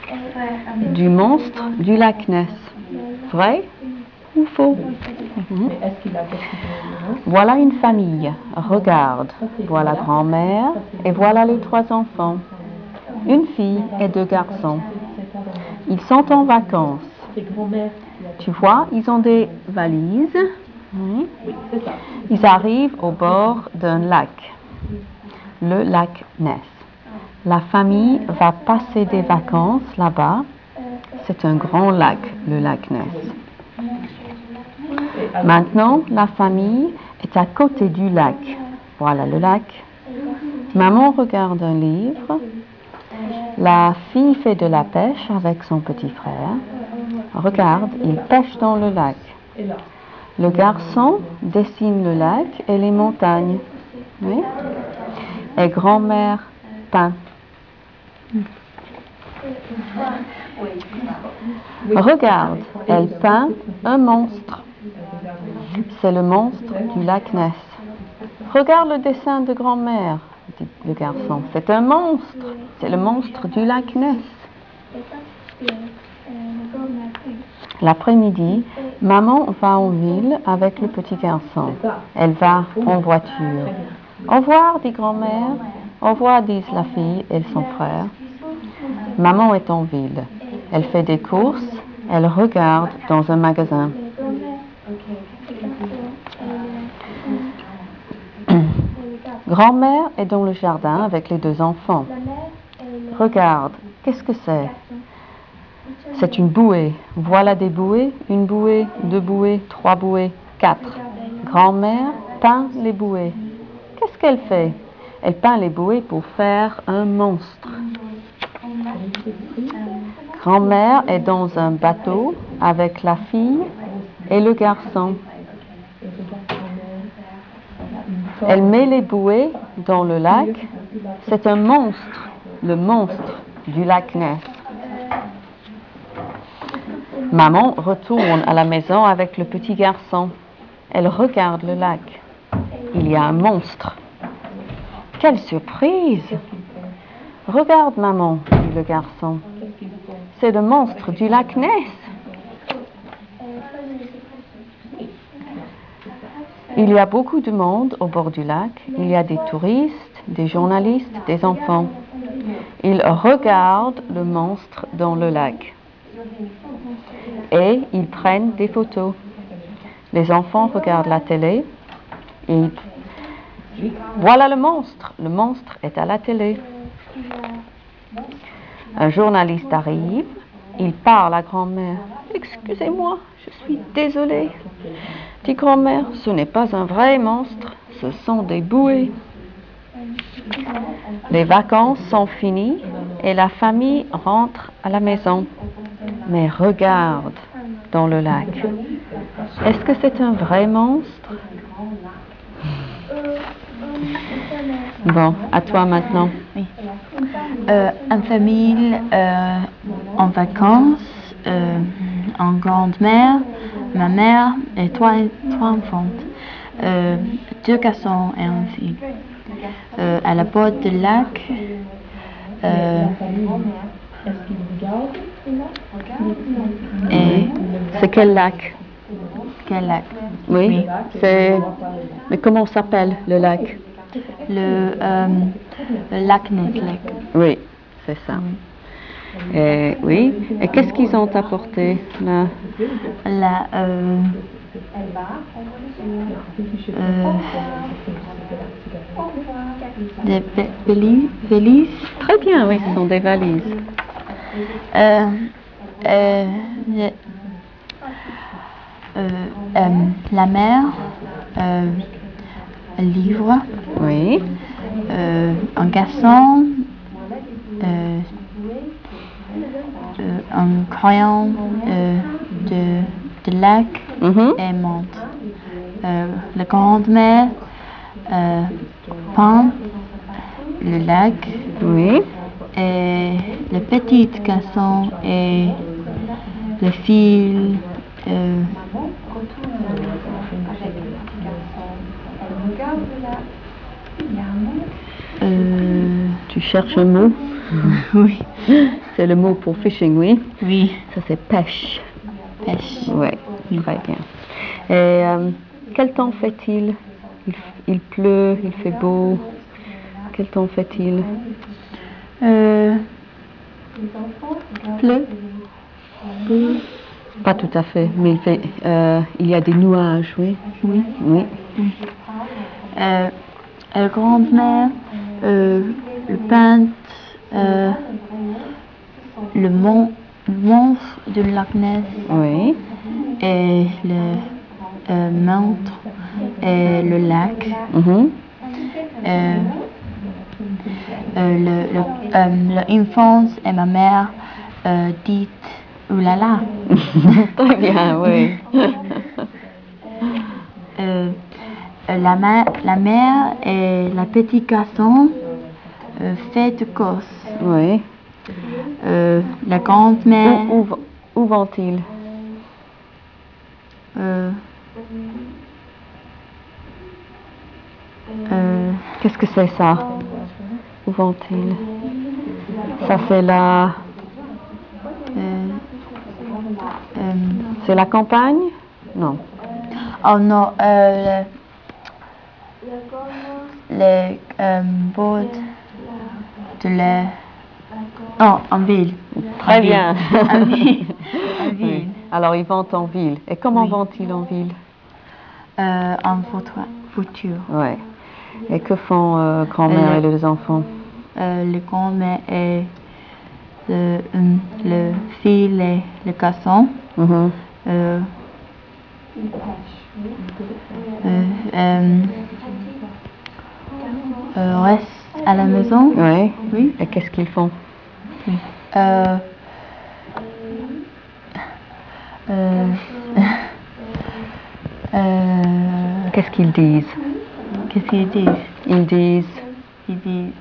du monstre du lac Ness. Vrai ou faux? Voilà une famille. Regarde. Voilà grand-mère et voilà les 3 enfants. Une fille et 2 garçons. Ils sont en vacances. Tu vois, ils ont des valises. Oui. Ils arrivent au bord d'un lac, le lac Ness. La famille va passer des vacances là-bas. C'est un grand lac, le lac Ness. Maintenant, la famille est à côté du lac. Voilà le lac. Maman regarde un livre. La fille fait de la pêche avec son petit frère. Regarde, il pêche dans le lac. Le garçon dessine le lac et les montagnes. Oui. Et grand-mère peint. Regarde, elle peint un monstre. C'est le monstre du lac Ness. Regarde le dessin de grand-mère, dit le garçon. C'est un monstre. C'est le monstre du lac Ness. L'après-midi, maman va en ville avec le petit garçon. Elle va en voiture. Au revoir, dit grand-mère. Au revoir, disent la fille et son frère. Maman est en ville. Elle fait des courses. Elle regarde dans un magasin. Grand-mère est dans le jardin avec les 2 enfants. Regarde, qu'est-ce que c'est? C'est une bouée. Voilà des bouées. 1 bouée, 2 bouées, 3 bouées, 4. Grand-mère peint les bouées. Qu'est-ce qu'elle fait? Elle peint les bouées pour faire un monstre. Grand-mère est dans un bateau avec la fille et le garçon. Elle met les bouées dans le lac. C'est un monstre, le monstre du lac Ness. Maman retourne à la maison avec le petit garçon. Elle regarde le lac. Il y a un monstre. Quelle surprise! Regarde, maman, dit le garçon. C'est le monstre du lac Ness. Il y a beaucoup de monde au bord du lac. Il y a des touristes, des journalistes, des enfants. Ils regardent le monstre dans le lac. Et ils prennent des photos. Les enfants regardent la télé. Et voilà le monstre. Le monstre est à la télé. Un journaliste arrive. Il parle à grand-mère. Excusez-moi, je suis désolée. Dit grand-mère, ce n'est pas un vrai monstre, ce sont des bouées. Les vacances sont finies et la famille rentre à la maison. Mais regarde dans le lac. Est-ce que c'est un vrai monstre? Bon, à toi maintenant. Oui. Une famille en vacances, en grande-mère, ma mère et 3 enfants, 2 garçons et une fille. À la bord du lac, Et c'est quel lac? quel lac? Oui, c'est... Mais comment s'appelle le lac? Le lac Ness Lake. Oui, c'est ça. Et, oui. Et qu'est-ce qu'ils ont apporté là? Des valises. Très bien, oui, ce sont des valises. La mère, un livre, Oui, un garçon, un crayon de lac et monte. La grand-mère peint le lac. oui. Et le petit garçon et le fil. Tu cherches un mot? Oui. C'est le mot pour fishing, oui. Oui, Ça, c'est pêche. pêche. Oui, très bien. Et quel temps fait-il? Il pleut, il fait beau. Quel temps fait-il? Pleut. Pas tout à fait, mais il y a des nuages, oui. Oui. Oui. La grand-mère, le peintre, le monstre de Loch Ness Oui. et le montre et le lac. Mhm. L'enfance et ma mère dit oulala. Très bien, oui. La mère et la petite garçon fait de course. Oui. La grand-mère. Où vont-ils? Qu'est-ce que c'est ça? Où vont-ils? Ça, c'est c'est la campagne? Non. Oh non, les bords de la... Oh, en ville. Très bien. En ville. En Oui. ville. Alors, ils vont en ville. Et comment Oui. vont-ils en ville? En voiture. Oui. Et que font grand-mère et les enfants? Le grand-mère et le fils et le garçon Mhm. restent à la maison. Oui. Oui. Et qu'est-ce qu'ils font? Oui. Qu'est-ce qu'ils disent? Qu'est-ce qu'ils disent? Ils disent Ils disent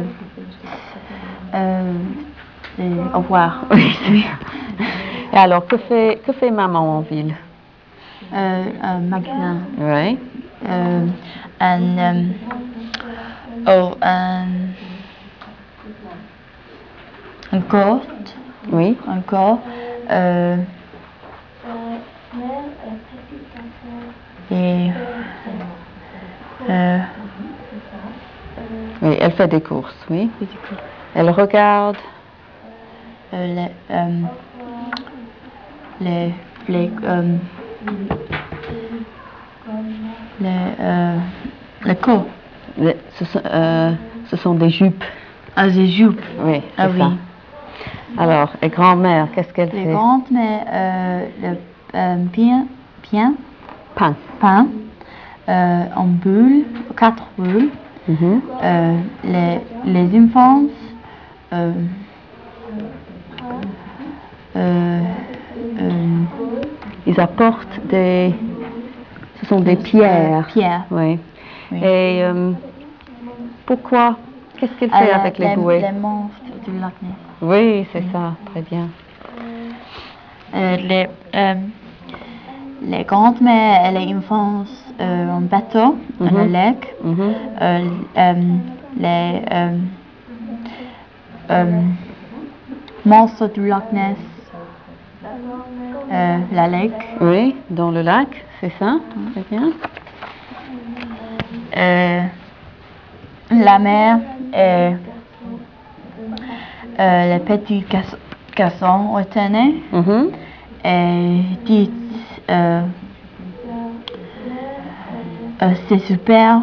au revoir. oui. Et alors, que fait maman en ville? Un magasin. Oui. Un corps. Oui. Un corps. Et Oui, elle fait des courses, oui. Elle regarde le corps. Ce sont des jupes. Ah, des jupes. Oui, c'est Ah, ça. oui. Alors, et grand-mère, qu'est-ce qu'elle Les fait? grand-mères, le pain en bulles, 4 bulles. Mhm. Les enfants Ils apportent ce sont des pierres. Pierres. Oui. Oui. Et pourquoi? Qu'est-ce qu'elle fait avec les bouées? Les monstres du Loch Ness. Oui, c'est ça, très bien. Les grandes-mères et les enfants en bateau, dans le lac. Mhm. Les monstres du Loch Ness, la lac. Oui, dans le lac, c'est ça, très bien. La mer et le petit garçon retenaient Mhm. et dit c'est super,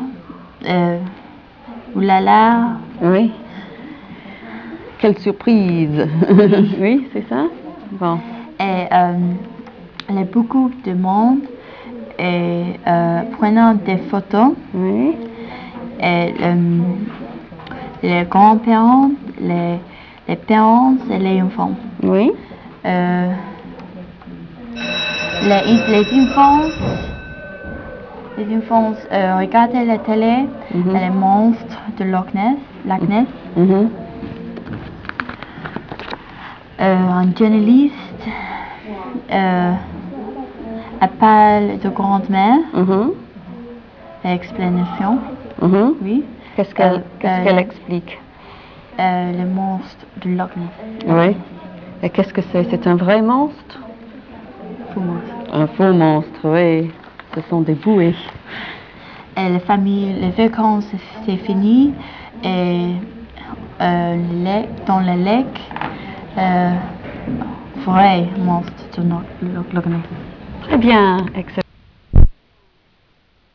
oulala. Oui. Quelle surprise. Oui, c'est ça. Bon. Et il y a beaucoup de monde et prenant des photos. Oui. Et les grands-parents, les parents et les enfants. Oui. Les enfants regardaient la télé, les monstres de Loch Ness. Mhm. Un journaliste appelle de grand-mère. Mhm. Explanation. Mhm. Oui. Qu'est-ce qu'elle explique? le monstre de Loch Ness. Oui. Et qu'est-ce que c'est? C'est un vrai monstre? Faux monstre. Un faux monstre, oui. Ce sont des bouées. Et la famille, les vacances, c'est fini. Et dans le lac, vrai monstre de Loch Ness. Très bien, excellent.